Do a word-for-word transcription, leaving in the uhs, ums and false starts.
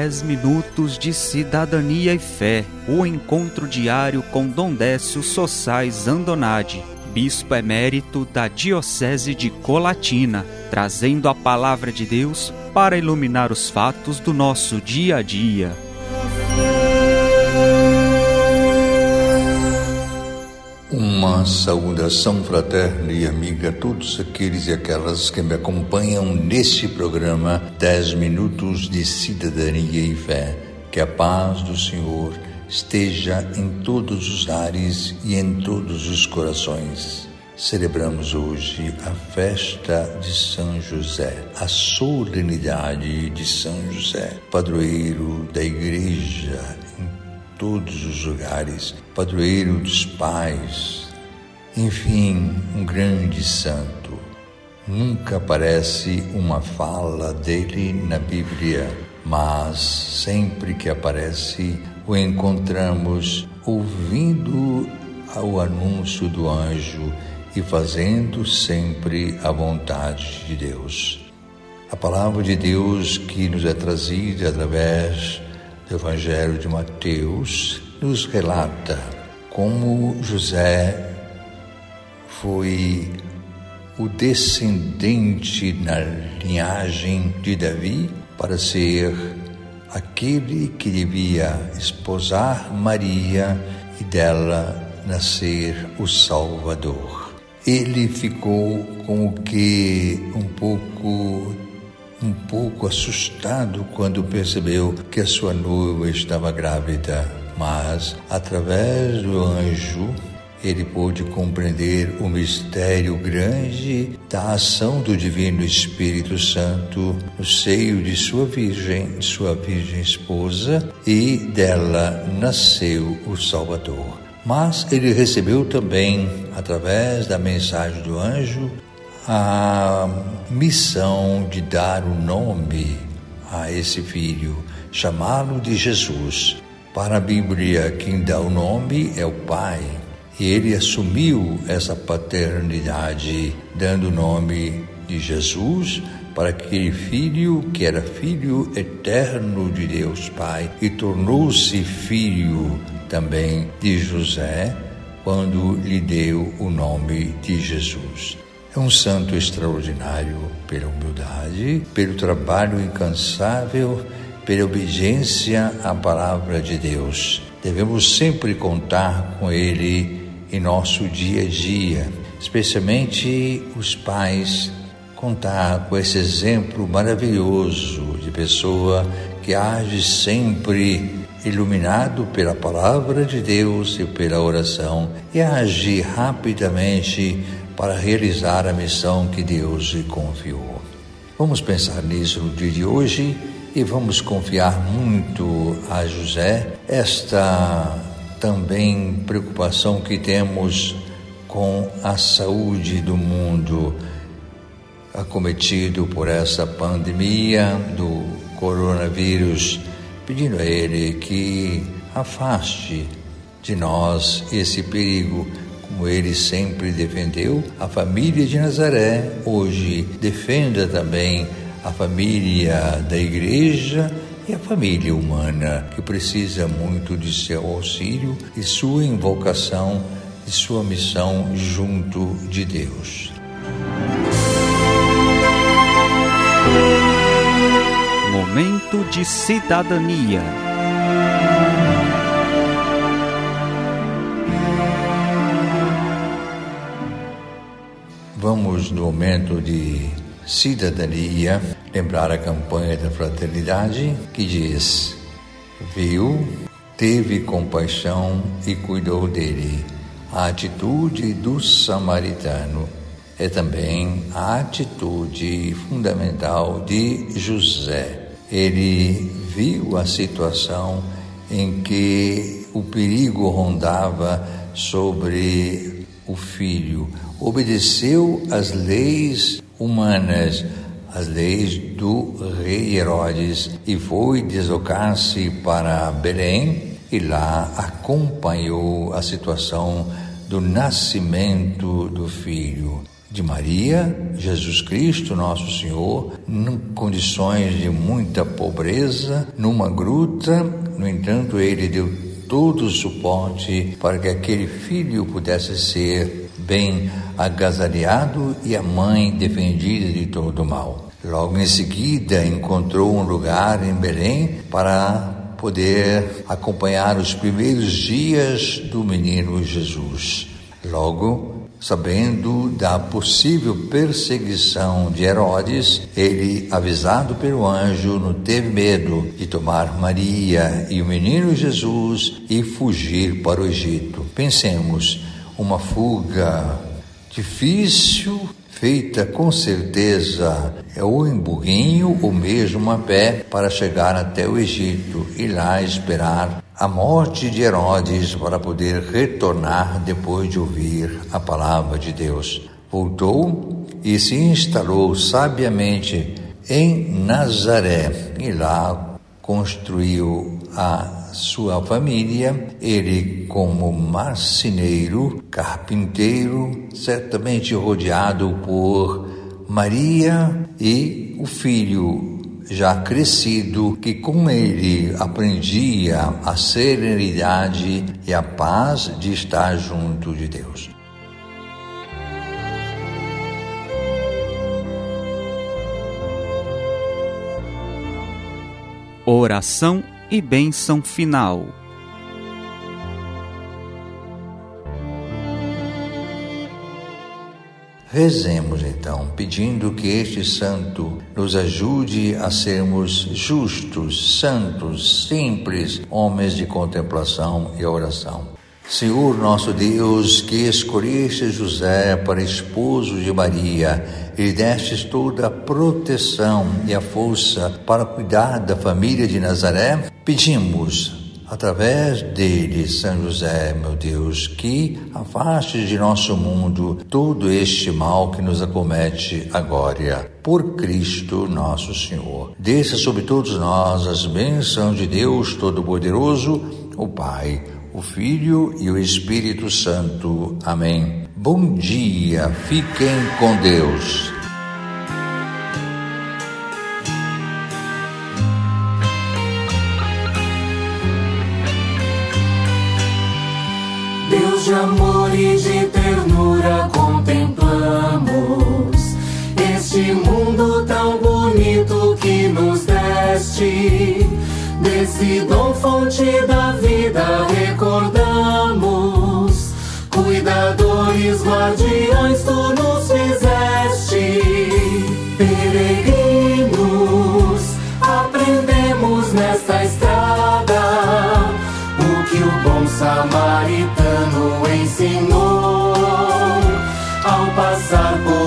dez minutos de cidadania e fé, o encontro diário com Dom Décio Sossais Andonadi, bispo emérito da Diocese de Colatina, trazendo a palavra de Deus para iluminar os fatos do nosso dia a dia. Uma saudação fraterna e amiga a todos aqueles e aquelas que me acompanham neste programa dez minutos de cidadania e fé. Que a paz do Senhor esteja em todos os lares e em todos os corações. Celebramos hoje a festa de São José, a solenidade de São José, padroeiro da Igreja em todos os lugares, padroeiro dos pais, enfim, um grande santo. Nunca aparece uma fala dele na Bíblia, mas sempre que aparece, o encontramos ouvindo o anúncio do anjo e fazendo sempre a vontade de Deus. A palavra de Deus que nos é trazida através do Evangelho de Mateus nos relata como José foi o descendente na linhagem de Davi para ser aquele que devia esposar Maria e dela nascer o Salvador. Ele ficou como que um pouco um pouco assustado quando percebeu que a sua noiva estava grávida, mas através do anjo ele pôde compreender o mistério grande da ação do Divino Espírito Santo no seio de sua virgem, sua virgem esposa, e dela nasceu o Salvador. Mas ele recebeu também, através da mensagem do anjo, a missão de dar o nome a esse filho, chamá-lo de Jesus. Para a Bíblia, quem dá o nome é o Pai. E ele assumiu essa paternidade, dando o nome de Jesus para aquele filho que era filho eterno de Deus Pai e tornou-se filho também de José quando lhe deu o nome de Jesus. É um santo extraordinário pela humildade, pelo trabalho incansável, pela obediência à palavra de Deus. Devemos sempre contar com ele em nosso dia a dia, especialmente os pais, contar com esse exemplo maravilhoso de pessoa que age sempre iluminado pela palavra de Deus e pela oração e age rapidamente para realizar a missão que Deus lhe confiou. Vamos pensar nisso no dia de hoje e vamos confiar muito a José esta também preocupação que temos com a saúde do mundo acometido por essa pandemia do coronavírus, pedindo a Ele que afaste de nós esse perigo, como Ele sempre defendeu a família de Nazaré. Hoje defenda também a família da Igreja e a família humana, que precisa muito de seu auxílio e sua invocação e sua missão junto de Deus. Momento de cidadania. Vamos, no momento de cidadania, lembrar a campanha da fraternidade que diz: viu, teve compaixão e cuidou dele. A atitude do samaritano é também a atitude fundamental de José. Ele viu a situação em que o perigo rondava sobre o filho, obedeceu às leis humanas, as leis do rei Herodes, e foi deslocar-se para Belém e lá acompanhou a situação do nascimento do filho. de Maria, Jesus Cristo, nosso Senhor, em condições de muita pobreza, numa gruta. No entanto, ele deu todo o suporte para que aquele filho pudesse ser bem agasalhado e a mãe defendida de todo o mal. Logo em seguida, encontrou um lugar em Belém para poder acompanhar os primeiros dias do menino Jesus. Logo, sabendo da possível perseguição de Herodes, ele, avisado pelo anjo, não teve medo de tomar Maria e o menino Jesus e fugir para o Egito. Pensemos, uma fuga difícil, feita com certeza ou em burrinho ou mesmo a pé, para chegar até o Egito e lá esperar a morte de Herodes para poder retornar depois de ouvir a palavra de Deus. Voltou e se instalou sabiamente em Nazaré e lá construiu a sua família, ele como marceneiro, carpinteiro, certamente rodeado por Maria e o filho já crescido, que com ele aprendia a serenidade e a paz de estar junto de Deus. Oração e bênção final. Rezemos então, pedindo que este santo nos ajude a sermos justos, santos, simples, homens de contemplação e oração. Senhor nosso Deus, que escolheste José para esposo de Maria e lhe destes toda a proteção e a força para cuidar da família de Nazaré, pedimos, através dele, São José, meu Deus, que afaste de nosso mundo todo este mal que nos acomete agora. Por Cristo nosso Senhor. Desça sobre todos nós as bênçãos de Deus Todo-Poderoso, o Pai, o Filho e o Espírito Santo. Amém. Bom dia, fiquem com Deus. Deus de amor e de ternura contemplamos este mundo tão bonito que nos deste. Desse dom fonte da vida recordamos, cuidadores, guardiões tu nos fizeste. Peregrinos, aprendemos nesta estrada o que o bom samaritano ensinou ao passar por